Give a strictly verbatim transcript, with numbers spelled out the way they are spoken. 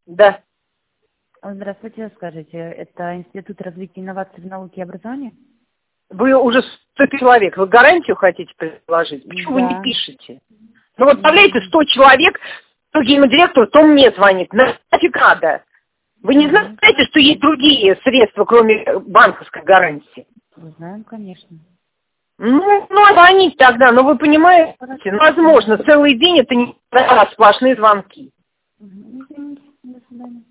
Да. Здравствуйте, скажите, это Институт развития инноваций в науке и образовании? Вы уже сто человек, вы гарантию хотите предложить? Почему Да. вы не пишете? Ну вот, представляете, сто человек, то геймдиректору, то мне звонит. Нафиг надо? Вы не знаете, что есть другие средства, кроме банковской гарантии? Знаем, конечно. Ну, ну, звонить тогда, но вы понимаете, возможно, целый день это не сплошные звонки. Извините, до свидания.